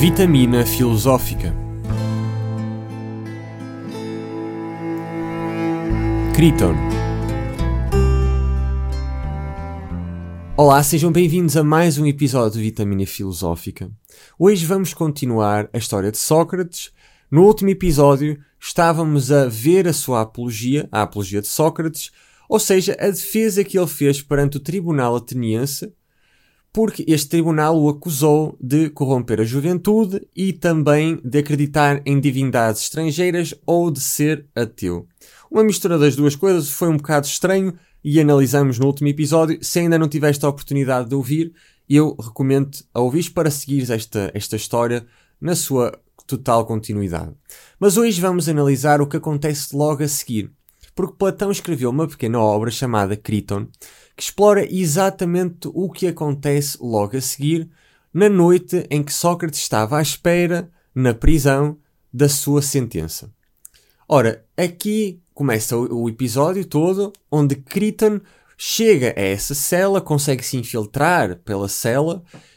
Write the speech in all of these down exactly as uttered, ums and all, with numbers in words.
Vitamina filosófica. Criton. Olá, sejam bem-vindos a mais um episódio de Vitamina Filosófica. Hoje vamos continuar a história de Sócrates. No último episódio estávamos a ver a sua apologia, a apologia de Sócrates, ou seja, a defesa que ele fez perante o tribunal ateniense, porque este tribunal o acusou de corromper a juventude e também de acreditar em divindades estrangeiras ou de ser ateu. Uma mistura das duas coisas foi um bocado estranho e analisamos no último episódio. Se ainda não tiveste a oportunidade de ouvir, eu recomendo a ouvir para seguires esta, esta história na sua total continuidade. Mas hoje vamos analisar o que acontece logo a seguir, porque Platão escreveu uma pequena obra chamada Criton, que explora exatamente o que acontece logo a seguir, na noite em que Sócrates estava à espera, na prisão, da sua sentença. Ora, aqui começa o, o episódio todo, onde Criton chega a essa cela, consegue se infiltrar pela cela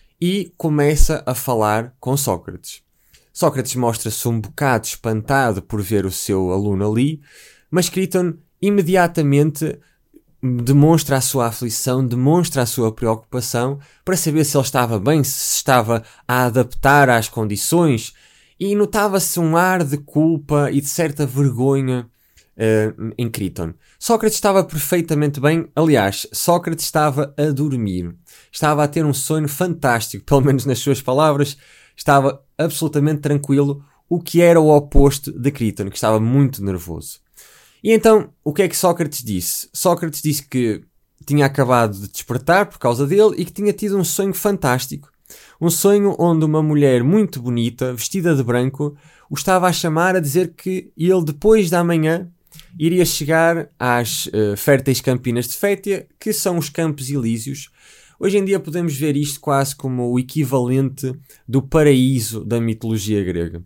e começa a falar com Sócrates. Sócrates mostra-se um bocado espantado por ver o seu aluno ali, mas Criton imediatamente demonstra a sua aflição, demonstra a sua preocupação para saber se ele estava bem, se estava a adaptar às condições, e notava-se um ar de culpa e de certa vergonha uh, em Criton. Sócrates estava perfeitamente bem, aliás, Sócrates estava a dormir, estava a ter um sonho fantástico, pelo menos nas suas palavras, estava absolutamente tranquilo, o que era o oposto de Criton, que estava muito nervoso. E então, o que é que Sócrates disse? Sócrates disse que tinha acabado de despertar por causa dele e que tinha tido um sonho fantástico. Um sonho onde uma mulher muito bonita, vestida de branco, o estava a chamar a dizer que ele, depois da manhã, iria chegar às uh, férteis campinas de Fétia, que são os Campos Elíseos. Hoje em dia podemos ver isto quase como o equivalente do paraíso da mitologia grega.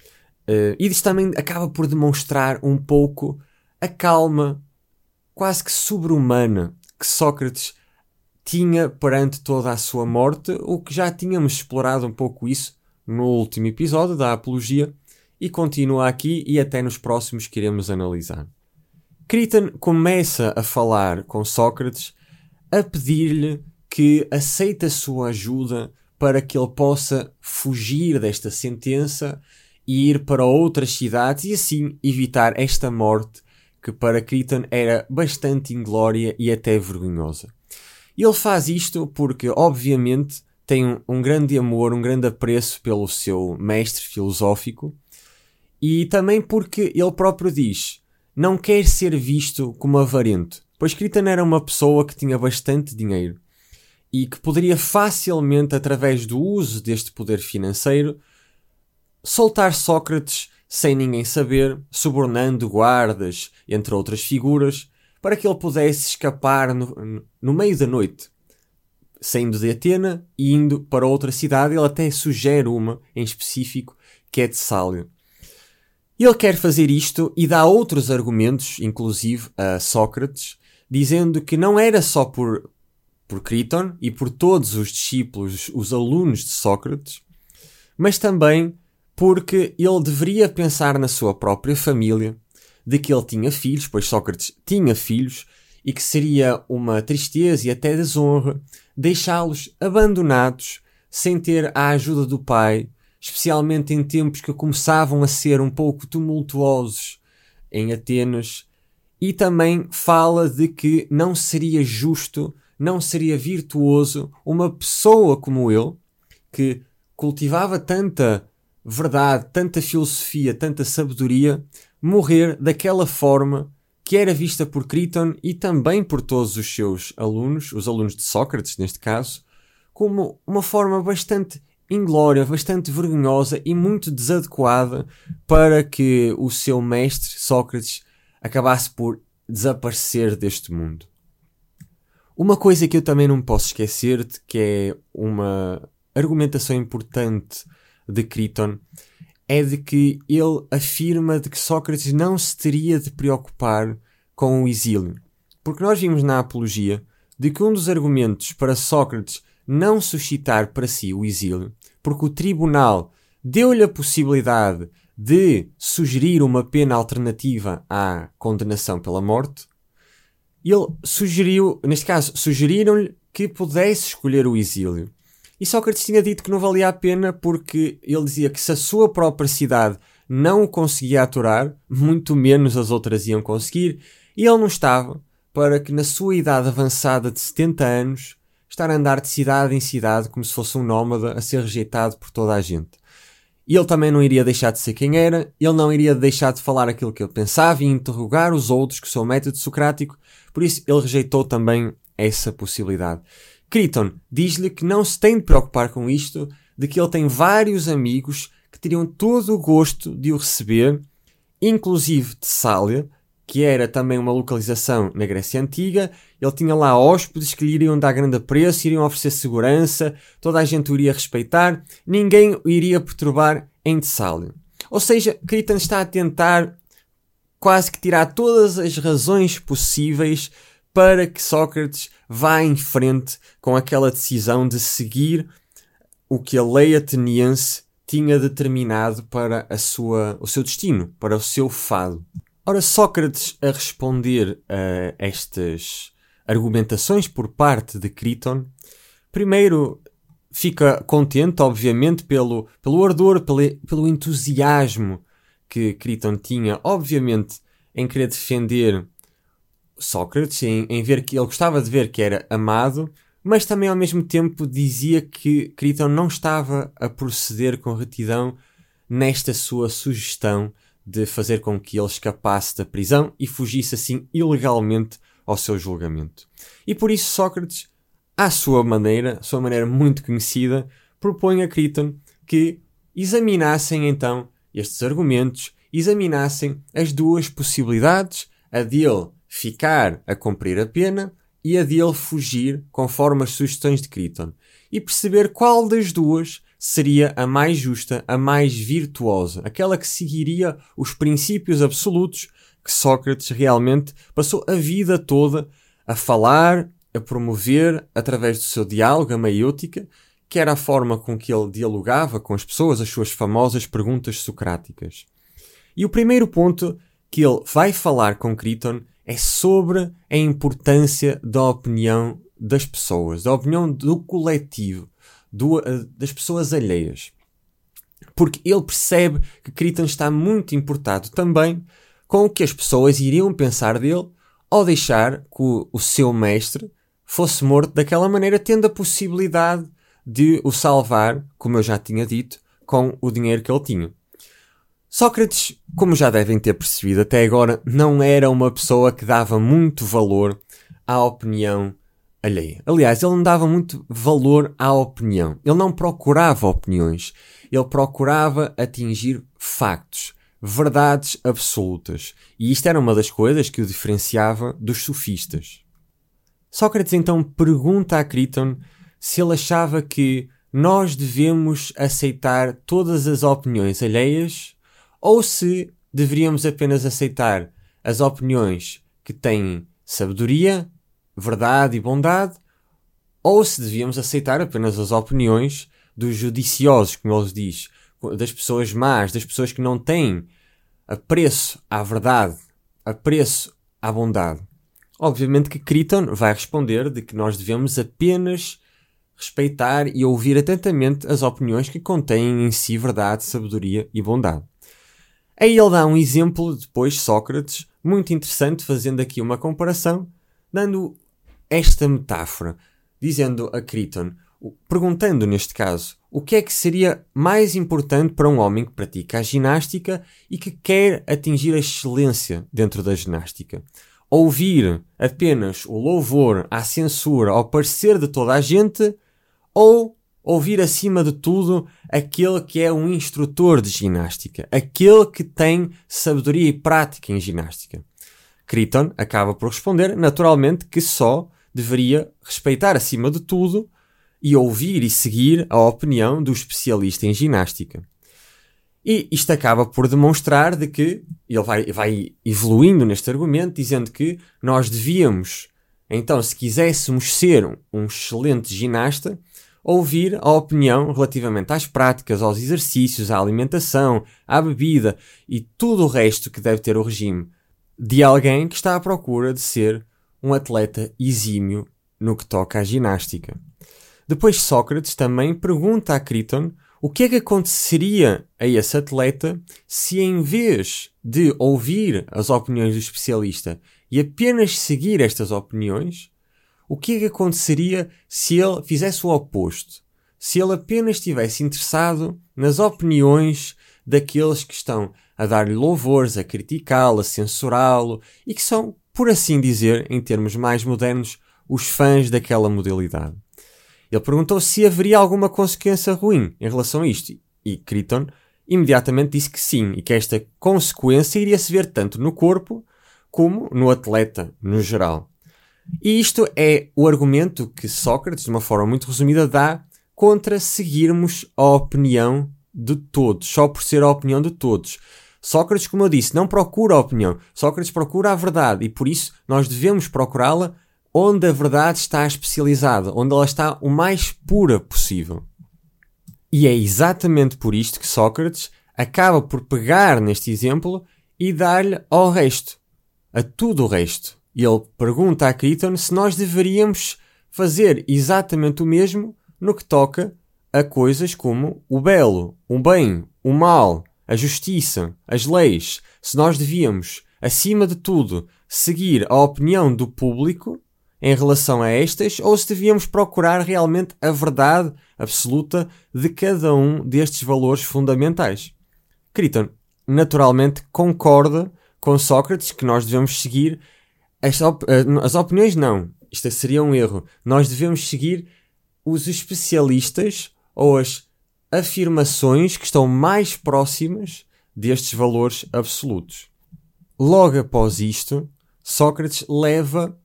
Uh, e isto também acaba por demonstrar um pouco a calma, quase que sobre-humana, que Sócrates tinha perante toda a sua morte, o que já tínhamos explorado um pouco isso no último episódio da Apologia, e continua aqui e até nos próximos que iremos analisar. Criton começa a falar com Sócrates, a pedir-lhe que aceite a sua ajuda para que ele possa fugir desta sentença e ir para outras cidades e assim evitar esta morte que para Criton era bastante inglória e até vergonhosa. Ele faz isto porque, obviamente, tem um, um grande amor, um grande apreço pelo seu mestre filosófico e também porque ele próprio diz, não quer ser visto como avarento, pois Criton era uma pessoa que tinha bastante dinheiro e que poderia facilmente, através do uso deste poder financeiro, soltar Sócrates sem ninguém saber, subornando guardas, entre outras figuras, para que ele pudesse escapar no, no meio da noite, saindo de Atena e indo para outra cidade. Ele até sugere uma em específico, que é Tessália. Ele quer fazer isto e dá outros argumentos, inclusive a Sócrates, dizendo que não era só por, por Criton e por todos os discípulos, os alunos de Sócrates, mas também porque ele deveria pensar na sua própria família, de que ele tinha filhos, pois Sócrates tinha filhos, e que seria uma tristeza e até desonra deixá-los abandonados, sem ter a ajuda do pai, especialmente em tempos que começavam a ser um pouco tumultuosos em Atenas, e também fala de que não seria justo, não seria virtuoso uma pessoa como ele, que cultivava tanta verdade, tanta filosofia, tanta sabedoria, morrer daquela forma que era vista por Criton e também por todos os seus alunos, os alunos de Sócrates neste caso, como uma forma bastante inglória, bastante vergonhosa e muito desadequada para que o seu mestre Sócrates acabasse por desaparecer deste mundo. Uma coisa que eu também não posso esquecer, de que é uma argumentação importante de Criton, é de que ele afirma de que Sócrates não se teria de preocupar com o exílio. Porque nós vimos na Apologia de que um dos argumentos para Sócrates não suscitar para si o exílio, porque o tribunal deu-lhe a possibilidade de sugerir uma pena alternativa à condenação pela morte. Ele sugeriu, neste caso, sugeriram-lhe que pudesse escolher o exílio. E Sócrates tinha dito que não valia a pena porque ele dizia que se a sua própria cidade não o conseguia aturar, muito menos as outras iam conseguir, e ele não estava para que na sua idade avançada de setenta anos estar a andar de cidade em cidade como se fosse um nómada a ser rejeitado por toda a gente. E ele também não iria deixar de ser quem era, ele não iria deixar de falar aquilo que ele pensava e interrogar os outros com o seu método socrático, por isso ele rejeitou também essa possibilidade. Críton diz-lhe que não se tem de preocupar com isto, de que ele tem vários amigos que teriam todo o gosto de o receber, inclusive Tessália, que era também uma localização na Grécia Antiga. Ele tinha lá hóspedes que lhe iriam dar grande apreço, iriam oferecer segurança, toda a gente o iria respeitar, ninguém o iria perturbar em Tessália. Ou seja, Críton está a tentar quase que tirar todas as razões possíveis para que Sócrates vá em frente com aquela decisão de seguir o que a lei ateniense tinha determinado para a sua, o seu destino, para o seu fado. Ora, Sócrates, a responder a estas argumentações por parte de Críton, primeiro fica contente, obviamente, pelo, pelo ardor, pelo, pelo entusiasmo que Críton tinha, obviamente, em querer defender Sócrates, em, em ver que ele gostava de ver que era amado, mas também ao mesmo tempo dizia que Críton não estava a proceder com retidão nesta sua sugestão de fazer com que ele escapasse da prisão e fugisse assim ilegalmente ao seu julgamento. E por isso Sócrates, à sua maneira, sua maneira muito conhecida, propõe a Críton que examinassem então estes argumentos, examinassem as duas possibilidades, a dele ficar a cumprir a pena e a dele fugir conforme as sugestões de Críton, e perceber qual das duas seria a mais justa, a mais virtuosa, aquela que seguiria os princípios absolutos que Sócrates realmente passou a vida toda a falar, a promover através do seu diálogo, a maiêutica, que era a forma com que ele dialogava com as pessoas, as suas famosas perguntas socráticas. E o primeiro ponto que ele vai falar com Críton é sobre a importância da opinião das pessoas, da opinião do coletivo, do, das pessoas alheias. Porque ele percebe que Críton está muito importado também com o que as pessoas iriam pensar dele ao deixar que o, o seu mestre fosse morto daquela maneira, tendo a possibilidade de o salvar, como eu já tinha dito, com o dinheiro que ele tinha. Sócrates, como já devem ter percebido até agora, não era uma pessoa que dava muito valor à opinião alheia. Aliás, ele não dava muito valor à opinião. Ele não procurava opiniões. Ele procurava atingir factos, verdades absolutas. E isto era uma das coisas que o diferenciava dos sofistas. Sócrates então pergunta a Críton se ele achava que nós devemos aceitar todas as opiniões alheias ou se deveríamos apenas aceitar as opiniões que têm sabedoria, verdade e bondade, ou se devíamos aceitar apenas as opiniões dos judiciosos, como ele diz, das pessoas más, das pessoas que não têm apreço à verdade, apreço à bondade. Obviamente que Críton vai responder de que nós devemos apenas respeitar e ouvir atentamente as opiniões que contêm em si verdade, sabedoria e bondade. Aí ele dá um exemplo, depois, Sócrates, muito interessante, fazendo aqui uma comparação, dando esta metáfora, dizendo a Críton, perguntando neste caso, o que é que seria mais importante para um homem que pratica a ginástica e que quer atingir a excelência dentro da ginástica? Ouvir apenas o louvor, a censura, ao parecer de toda a gente, ou ouvir acima de tudo aquele que é um instrutor de ginástica, aquele que tem sabedoria e prática em ginástica? Críton acaba por responder, naturalmente, que só deveria respeitar acima de tudo e ouvir e seguir a opinião do especialista em ginástica. E isto acaba por demonstrar de que ele vai, vai evoluindo neste argumento, dizendo que nós devíamos, então, se quiséssemos ser um, um excelente ginasta, ouvir a opinião relativamente às práticas, aos exercícios, à alimentação, à bebida e tudo o resto que deve ter o regime de alguém que está à procura de ser um atleta exímio no que toca à ginástica. Depois Sócrates também pergunta a Críton o que é que aconteceria a esse atleta se, em vez de ouvir as opiniões do especialista e apenas seguir estas opiniões, o que é que aconteceria se ele fizesse o oposto? Se ele apenas estivesse interessado nas opiniões daqueles que estão a dar-lhe louvores, a criticá-lo, a censurá-lo e que são, por assim dizer, em termos mais modernos, os fãs daquela modalidade. Ele perguntou se haveria alguma consequência ruim em relação a isto e Críton imediatamente disse que sim e que esta consequência iria se ver tanto no corpo como no atleta no geral. E isto é o argumento que Sócrates, de uma forma muito resumida, dá contra seguirmos a opinião de todos, só por ser a opinião de todos. Sócrates, como eu disse, não procura a opinião. Sócrates procura a verdade e por isso nós devemos procurá-la onde a verdade está especializada, onde ela está o mais pura possível. E é exatamente por isto que Sócrates acaba por pegar neste exemplo e dar-lhe ao resto, a tudo o resto. E ele pergunta a Críton se nós deveríamos fazer exatamente o mesmo no que toca a coisas como o belo, o bem, o mal, a justiça, as leis. Se nós devíamos, acima de tudo, seguir a opinião do público em relação a estas, ou se devíamos procurar realmente a verdade absoluta de cada um destes valores fundamentais. Críton, naturalmente, concorda com Sócrates que nós devemos seguir as, op- as opiniões, não. Isto seria um erro. Nós devemos seguir os especialistas ou as afirmações que estão mais próximas destes valores absolutos. Logo após isto, Sócrates leva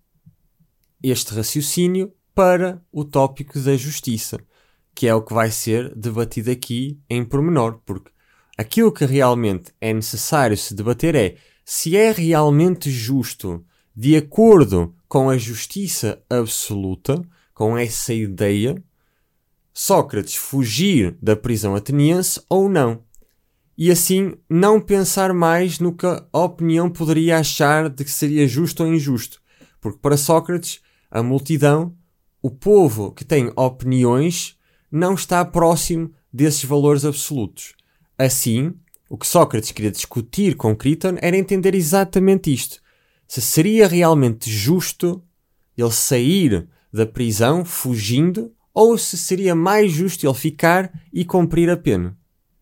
este raciocínio para o tópico da justiça, que é o que vai ser debatido aqui em pormenor, porque aquilo que realmente é necessário se debater é se é realmente justo, de acordo com a justiça absoluta, com essa ideia, Sócrates fugir da prisão ateniense ou não. E assim não pensar mais no que a opinião poderia achar de que seria justo ou injusto. Porque para Sócrates, a multidão, o povo que tem opiniões, não está próximo desses valores absolutos. Assim, o que Sócrates queria discutir com Críton era entender exatamente isto. Se seria realmente justo ele sair da prisão fugindo ou se seria mais justo ele ficar e cumprir a pena.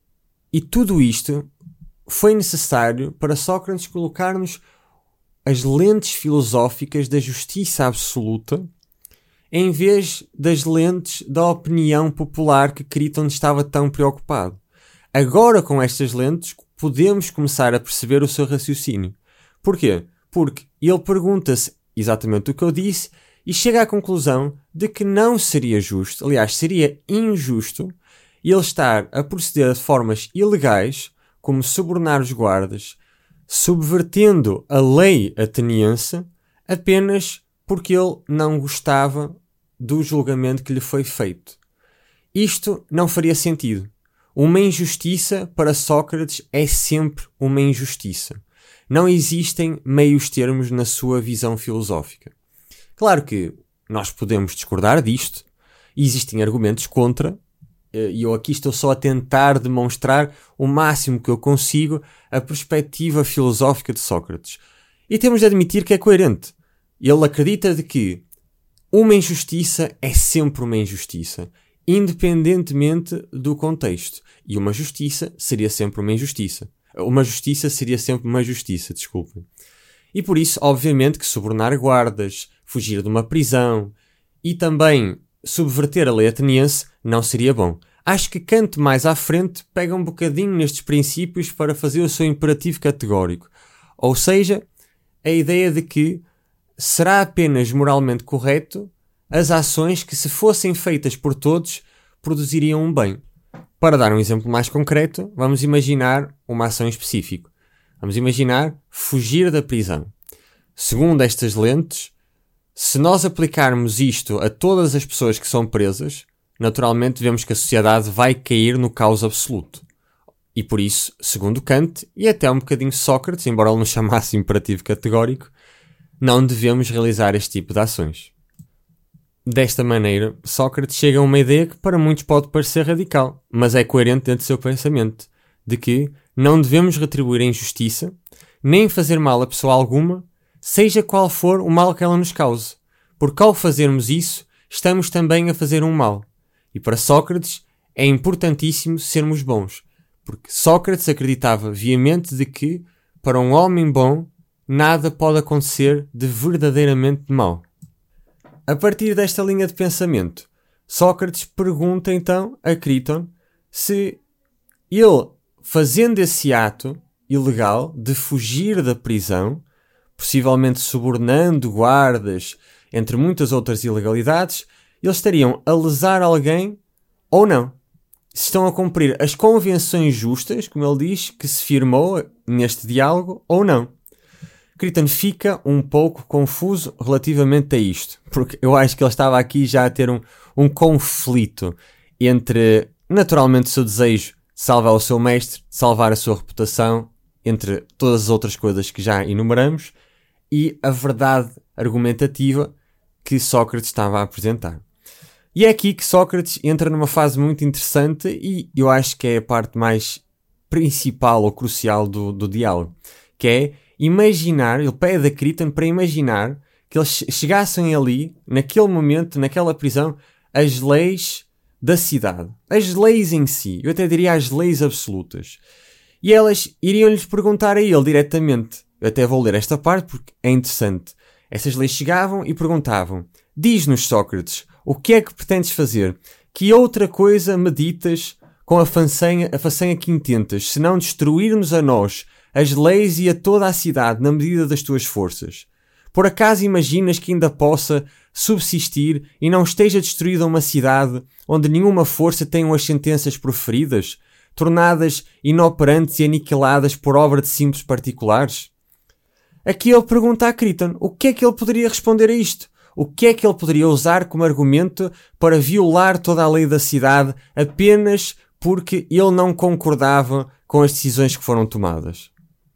E tudo isto foi necessário para Sócrates colocar-nos as lentes filosóficas da justiça absoluta em vez das lentes da opinião popular que Críton estava tão preocupado. Agora, com estas lentes, podemos começar a perceber o seu raciocínio. Porquê? Porque ele pergunta-se exatamente o que eu disse e chega à conclusão de que não seria justo, aliás, seria injusto, ele estar a proceder de formas ilegais, como subornar os guardas, subvertendo a lei ateniense, apenas porque ele não gostava do julgamento que lhe foi feito. Isto não faria sentido. Uma injustiça para Sócrates é sempre uma injustiça. Não existem meios termos na sua visão filosófica. Claro que nós podemos discordar disto, e existem argumentos contra, e eu aqui estou só a tentar demonstrar o máximo que eu consigo a perspectiva filosófica de Sócrates. E temos de admitir que é coerente. Ele acredita de que uma injustiça é sempre uma injustiça, independentemente do contexto. E uma justiça seria sempre uma injustiça. Uma justiça seria sempre uma justiça, desculpem. E por isso, obviamente, que subornar guardas, fugir de uma prisão e também subverter a lei ateniense não seria bom. Acho que Kant mais à frente pega um bocadinho nestes princípios para fazer o seu imperativo categórico. Ou seja, a ideia de que será apenas moralmente correto as ações que, se fossem feitas por todos, produziriam um bem. Para dar um exemplo mais concreto, vamos imaginar uma ação específica. Vamos imaginar fugir da prisão. Segundo estas lentes, se nós aplicarmos isto a todas as pessoas que são presas, naturalmente vemos que a sociedade vai cair no caos absoluto. E por isso, segundo Kant, e até um bocadinho Sócrates, embora ele não chamasse imperativo categórico, não devemos realizar este tipo de ações. Desta maneira, Sócrates chega a uma ideia que para muitos pode parecer radical, mas é coerente dentro do seu pensamento, de que não devemos retribuir a injustiça, nem fazer mal a pessoa alguma, seja qual for o mal que ela nos cause, porque ao fazermos isso, estamos também a fazer um mal. E para Sócrates é importantíssimo sermos bons, porque Sócrates acreditava veemente de que, para um homem bom, nada pode acontecer de verdadeiramente mau. A partir desta linha de pensamento, Sócrates pergunta então a Críton se ele, fazendo esse ato ilegal de fugir da prisão, possivelmente subornando guardas, entre muitas outras ilegalidades, eles estariam a lesar alguém ou não. Se estão a cumprir as convenções justas, como ele diz, que se firmou neste diálogo ou não. Críton fica um pouco confuso relativamente a isto, porque eu acho que ele estava aqui já a ter um, um conflito entre, naturalmente, o seu desejo de salvar o seu mestre, de salvar a sua reputação, entre todas as outras coisas que já enumeramos, e a verdade argumentativa que Sócrates estava a apresentar. E é aqui que Sócrates entra numa fase muito interessante e eu acho que é a parte mais principal ou crucial do, do diálogo, que é imaginar, ele pede a Críton para imaginar que eles chegassem ali, naquele momento, naquela prisão, as leis da cidade. As leis em si, eu até diria as leis absolutas. E elas iriam-lhes perguntar a ele diretamente. Eu até vou ler esta parte porque é interessante. Essas leis chegavam e perguntavam: diz-nos, Sócrates, o que é que pretendes fazer? Que outra coisa meditas com a façanha, a façanha que intentas, se não destruir-nos a nós, as leis e a toda a cidade na medida das tuas forças? Por acaso imaginas que ainda possa subsistir e não esteja destruída uma cidade onde nenhuma força tenham as sentenças proferidas, tornadas inoperantes e aniquiladas por obra de simples particulares? Aqui ele pergunta a Críton o que é que ele poderia responder a isto. O que é que ele poderia usar como argumento para violar toda a lei da cidade apenas porque ele não concordava com as decisões que foram tomadas?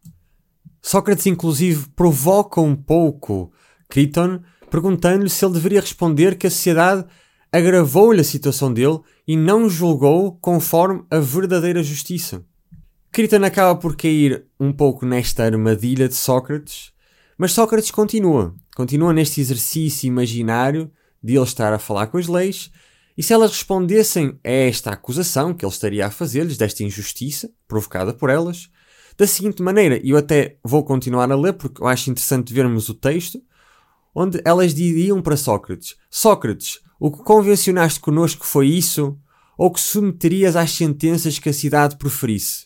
Sócrates, inclusive, provoca um pouco Críton, perguntando-lhe se ele deveria responder que a sociedade agravou-lhe a situação dele e não julgou conforme a verdadeira justiça. Críton acaba por cair um pouco nesta armadilha de Sócrates, mas Sócrates continua. Continua neste exercício imaginário de ele estar a falar com as leis, e se elas respondessem a esta acusação que ele estaria a fazer-lhes, desta injustiça provocada por elas, da seguinte maneira, e eu até vou continuar a ler porque eu acho interessante vermos o texto, onde elas diriam para Sócrates: Sócrates, o que convencionaste connosco foi isso, ou que submeterias às sentenças que a cidade proferisse?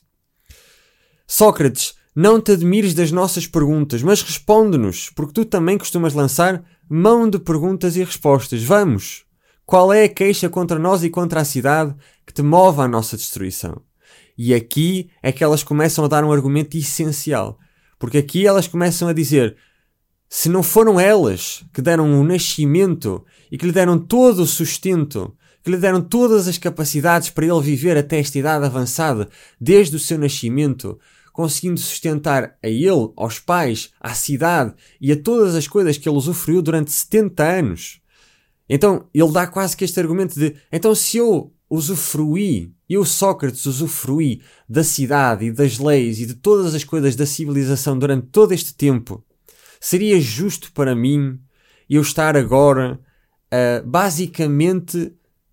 Sócrates, não te admires das nossas perguntas, mas responde-nos, porque tu também costumas lançar mão de perguntas e respostas. Vamos! Qual é a queixa contra nós e contra a cidade que te move à nossa destruição? E aqui é que elas começam a dar um argumento essencial, porque aqui elas começam a dizer: se não foram elas que deram o nascimento e que lhe deram todo o sustento, que lhe deram todas as capacidades para ele viver até esta idade avançada, desde o seu nascimento, conseguindo sustentar a ele, aos pais, à cidade e a todas as coisas que ele usufruiu durante setenta anos. Então ele dá quase que este argumento de: então se eu usufruí, eu Sócrates usufruí da cidade e das leis e de todas as coisas da civilização durante todo este tempo, seria justo para mim eu estar agora a basicamente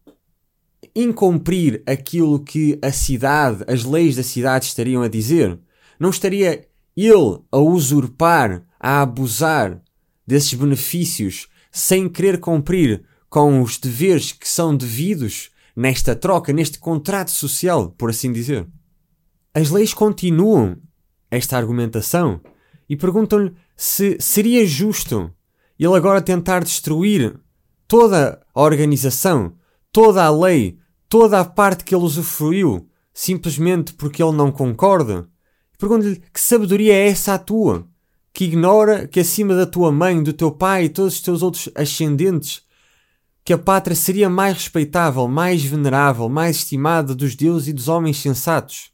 incumprir aquilo que a cidade, as leis da cidade estariam a dizer? Não estaria ele a usurpar, a abusar desses benefícios sem querer cumprir com os deveres que são devidos nesta troca, neste contrato social, por assim dizer? As leis continuam esta argumentação e perguntam-lhe se seria justo ele agora tentar destruir toda a organização, toda a lei, toda a parte que ele usufruiu, simplesmente porque ele não concorda. Pergunto-lhe: que sabedoria é essa a tua, que ignora que acima da tua mãe, do teu pai e todos os teus outros ascendentes que a pátria seria mais respeitável, mais venerável, mais estimada dos deuses e dos homens sensatos.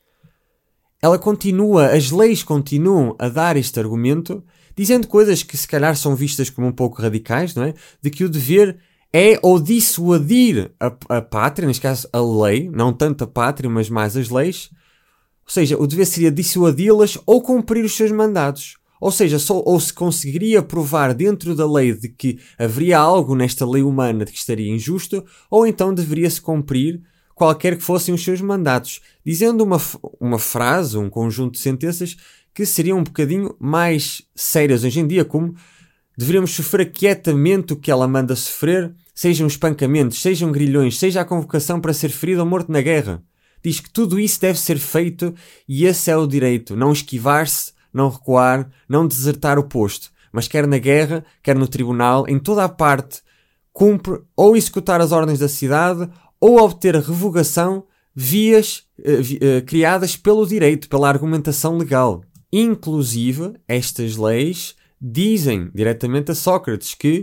Ela continua, as leis continuam a dar este argumento, dizendo coisas que se calhar são vistas como um pouco radicais, não é? De que o dever é ou dissuadir a, a pátria, neste caso a lei, não tanto a pátria, mas mais as leis. Ou seja, o dever seria dissuadi-las ou cumprir os seus mandados. Ou seja, só, ou se conseguiria provar dentro da lei de que haveria algo nesta lei humana de que estaria injusto, ou então deveria-se cumprir qualquer que fossem os seus mandatos, dizendo uma, uma frase, um conjunto de sentenças que seriam um bocadinho mais sérias hoje em dia, como deveríamos sofrer quietamente o que ela manda sofrer, sejam espancamentos, sejam grilhões, seja a convocação para ser ferido ou morto na guerra. Diz que tudo isso deve ser feito e esse é o direito, não esquivar-se, não recuar, não desertar o posto, mas quer na guerra, quer no tribunal, em toda a parte, cumpre ou executar as ordens da cidade ou obter a revogação vias uh, vi, uh, criadas pelo direito, pela argumentação legal. Inclusive, estas leis dizem diretamente a Sócrates que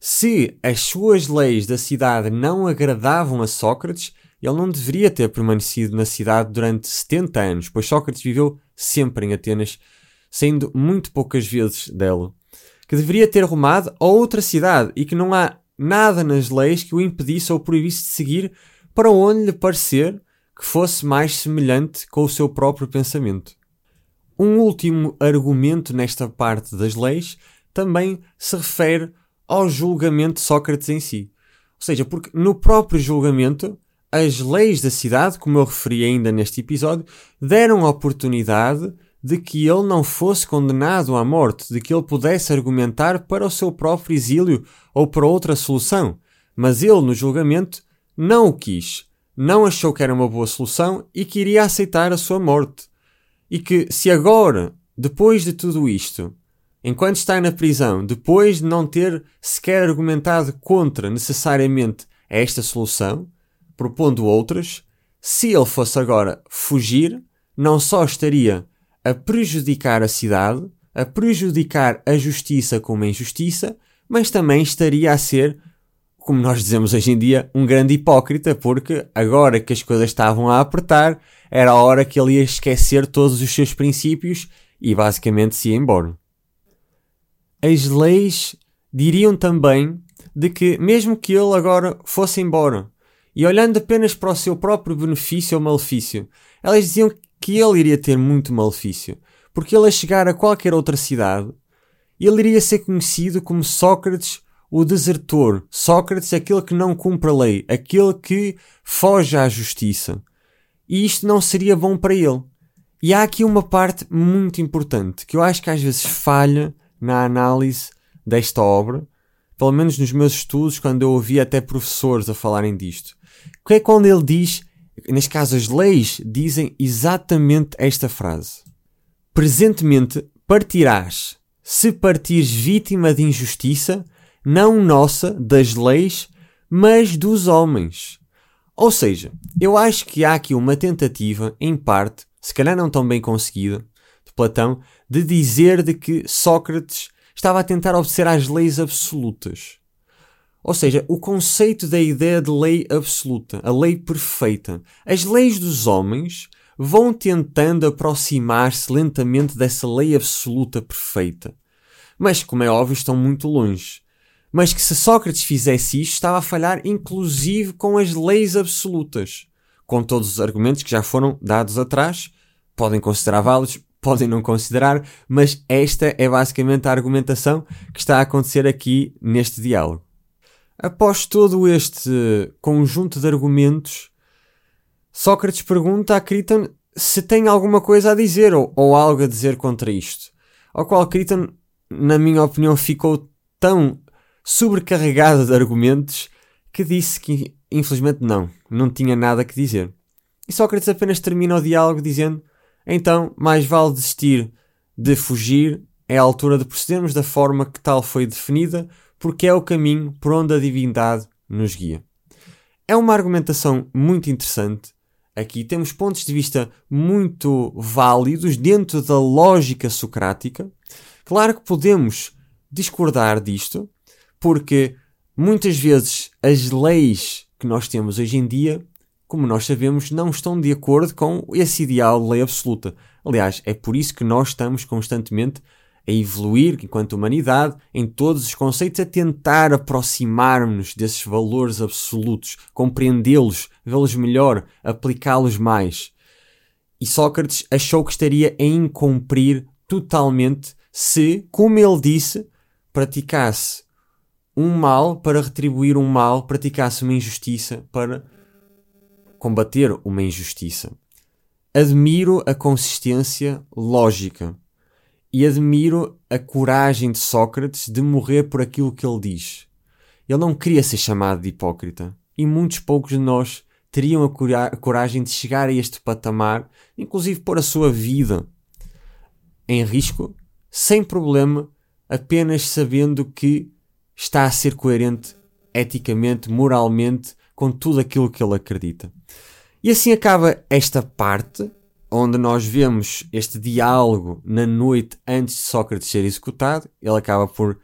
se as suas leis da cidade não agradavam a Sócrates, ele não deveria ter permanecido na cidade durante setenta anos, pois Sócrates viveu sempre em Atenas, saindo muito poucas vezes dela, que deveria ter rumado a outra cidade e que não há nada nas leis que o impedisse ou proibisse de seguir para onde lhe parecer que fosse mais semelhante com o seu próprio pensamento. Um último argumento nesta parte das leis também se refere ao julgamento de Sócrates em si. Ou seja, porque no próprio julgamento, as leis da cidade, como eu referi ainda neste episódio, deram a oportunidade de que ele não fosse condenado à morte, de que ele pudesse argumentar para o seu próprio exílio ou para outra solução. Mas ele, no julgamento, não o quis, não achou que era uma boa solução e queria aceitar a sua morte. E que se agora, depois de tudo isto, enquanto está na prisão, depois de não ter sequer argumentado contra necessariamente esta solução, propondo outras, se ele fosse agora fugir, não só estaria a prejudicar a cidade, a prejudicar a justiça como a injustiça, mas também estaria a ser, como nós dizemos hoje em dia, um grande hipócrita, porque agora que as coisas estavam a apertar, era a hora que ele ia esquecer todos os seus princípios e basicamente se ia embora. As leis diriam também de que, mesmo que ele agora fosse embora, e olhando apenas para o seu próprio benefício ou malefício, elas diziam que ele iria ter muito malefício, porque ele a chegar a qualquer outra cidade, ele iria ser conhecido como Sócrates, o desertor, Sócrates, aquele que não cumpre a lei, aquele que foge à justiça. E isto não seria bom para ele. E há aqui uma parte muito importante, que eu acho que às vezes falha na análise desta obra, pelo menos nos meus estudos, quando eu ouvi até professores a falarem disto. Que é quando ele diz, neste caso as leis dizem exatamente esta frase: presentemente partirás, se partires vítima de injustiça, não nossa, das leis, mas dos homens. Ou seja, eu acho que há aqui uma tentativa, em parte, se calhar não tão bem conseguida, de Platão, de dizer de que Sócrates estava a tentar obedecer às leis absolutas. Ou seja, o conceito da ideia de lei absoluta, a lei perfeita. As leis dos homens vão tentando aproximar-se lentamente dessa lei absoluta perfeita. Mas, como é óbvio, estão muito longe. Mas que se Sócrates fizesse isto, estava a falhar inclusive com as leis absolutas. Com todos os argumentos que já foram dados atrás, podem considerar válidos, podem não considerar, mas esta é basicamente a argumentação que está a acontecer aqui neste diálogo. Após todo este conjunto de argumentos, Sócrates pergunta a Críton se tem alguma coisa a dizer ou, ou algo a dizer contra isto. Ao qual Críton, na minha opinião, ficou tão sobrecarregado de argumentos que disse que, infelizmente, não, não tinha nada que dizer. E Sócrates apenas termina o diálogo dizendo: então, mais vale desistir de fugir, é a altura de procedermos da forma que tal foi definida, porque é o caminho por onde a divindade nos guia. É uma argumentação muito interessante. Aqui temos pontos de vista muito válidos dentro da lógica socrática. Claro que podemos discordar disto, porque Muitas vezes as leis que nós temos hoje em dia, como nós sabemos, não estão de acordo com esse ideal de lei absoluta. Aliás, é por isso que nós estamos constantemente a evoluir, enquanto humanidade, em todos os conceitos, a tentar aproximar-nos desses valores absolutos, compreendê-los, vê-los melhor, aplicá-los mais. E Sócrates achou que estaria a incumprir totalmente se, como ele disse, praticasse um mal para retribuir um mal, praticasse uma injustiça para combater uma injustiça. Admiro a consistência lógica e admiro a coragem de Sócrates de morrer por aquilo que ele diz. Ele não queria ser chamado de hipócrita e muitos poucos de nós teriam a, cora- a coragem de chegar a este patamar, inclusive pôr a sua vida em risco, sem problema, apenas sabendo que está a ser coerente eticamente, moralmente, com tudo aquilo que ele acredita. E assim acaba esta parte, onde nós vemos este diálogo na noite antes de Sócrates ser executado. Ele acaba por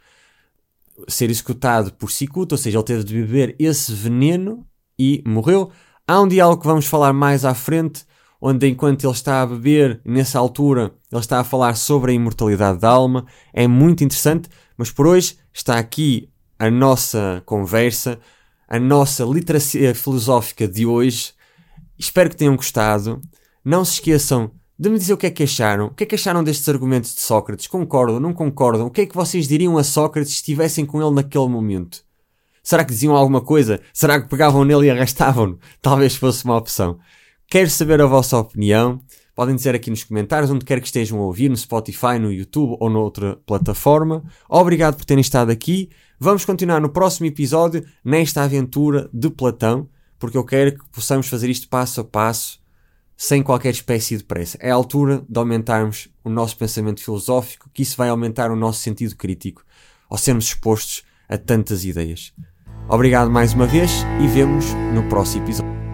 ser executado por cicuta, ou seja, ele teve de beber esse veneno e morreu. Há um diálogo que vamos falar mais à frente, onde enquanto ele está a beber, nessa altura, ele está a falar sobre a imortalidade da alma. É muito interessante, mas por hoje está aqui a nossa conversa, a nossa literacia filosófica de hoje. Espero que tenham gostado. Não se esqueçam de me dizer o que é que acharam. O que é que acharam destes argumentos de Sócrates? Concordam, não concordam? O que é que vocês diriam a Sócrates se estivessem com ele naquele momento? Será que diziam alguma coisa? Será que pegavam nele e arrastavam-no? Talvez fosse uma opção. Quero saber a vossa opinião. Podem dizer aqui nos comentários, onde quer que estejam a ouvir, no Spotify, no YouTube ou noutra plataforma. Obrigado por terem estado aqui. Vamos continuar no próximo episódio, nesta aventura de Platão, porque eu quero que possamos fazer isto passo a passo, sem qualquer espécie de pressa. É a altura de aumentarmos o nosso pensamento filosófico, que isso vai aumentar o nosso sentido crítico, ao sermos expostos a tantas ideias. Obrigado mais uma vez e vemo-nos no próximo episódio.